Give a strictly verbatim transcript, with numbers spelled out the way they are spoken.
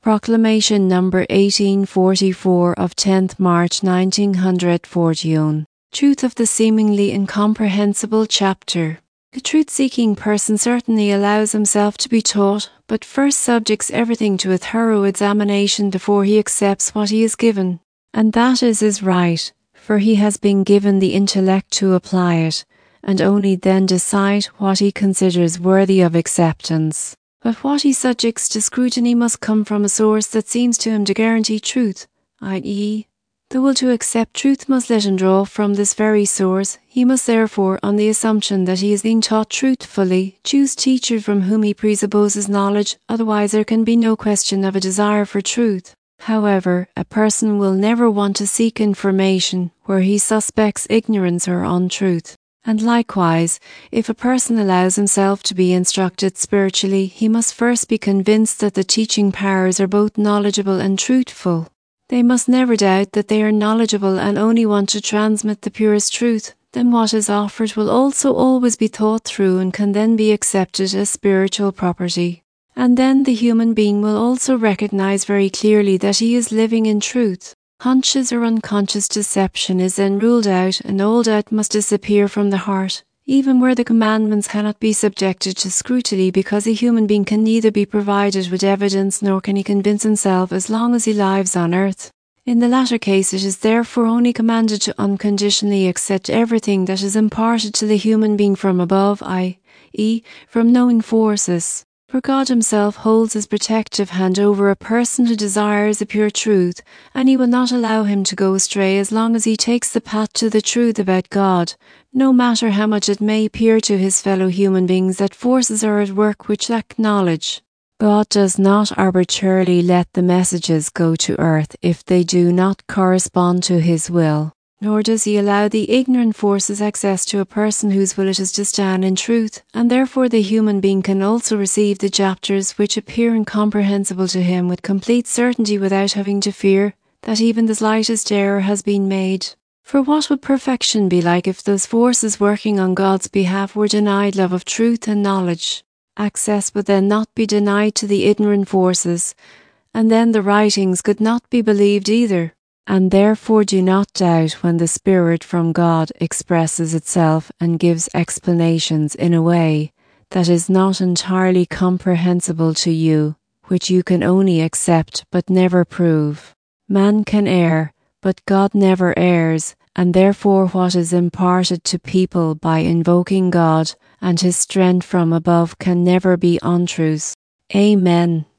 Proclamation number eighteen forty-four of tenth March nineteen forty. Truth of the seemingly incomprehensible chapter. The truth-seeking person certainly allows himself to be taught, but first subjects everything to a thorough examination before he accepts what he is given. And that is his right, for he has been given the intellect to apply it, and only then decide what he considers worthy of acceptance. But what he subjects to scrutiny must come from a source that seems to him to guarantee truth, that is, the will to accept truth must let him draw from this very source. He must therefore, on the assumption that he is being taught truthfully, choose teachers from whom he presupposes knowledge, otherwise there can be no question of a desire for truth. However, a person will never want to seek information where he suspects ignorance or untruth. And likewise, if a person allows himself to be instructed spiritually, he must first be convinced that the teaching powers are both knowledgeable and truthful. They must never doubt that they are knowledgeable and only want to transmit the purest truth. Then what is offered will also always be thought through and can then be accepted as spiritual property. And then the human being will also recognize very clearly that he is living in truth. Conscious or unconscious deception is then ruled out, and all doubt must disappear from the heart, even where the commandments cannot be subjected to scrutiny, because a human being can neither be provided with evidence nor can he convince himself as long as he lives on earth. In the latter case it is therefore only commanded to unconditionally accept everything that is imparted to the human being from above, that is, from knowing forces. For God himself holds his protective hand over a person who desires the pure truth, and he will not allow him to go astray as long as he takes the path to the truth about God, no matter how much it may appear to his fellow human beings that forces are at work which lack knowledge. God does not arbitrarily let the messages go to earth if they do not correspond to his will. Nor does he allow the ignorant forces access to a person whose will it is to stand in truth, and therefore the human being can also receive the chapters which appear incomprehensible to him with complete certainty without having to fear that even the slightest error has been made. For what would perfection be like if those forces working on God's behalf were denied love of truth and knowledge? Access would then not be denied to the ignorant forces, and then the writings could not be believed either. And therefore do not doubt when the Spirit from God expresses itself and gives explanations in a way that is not entirely comprehensible to you, which you can only accept but never prove. Man can err, but God never errs, and therefore what is imparted to people by invoking God and his strength from above can never be untruths. Amen.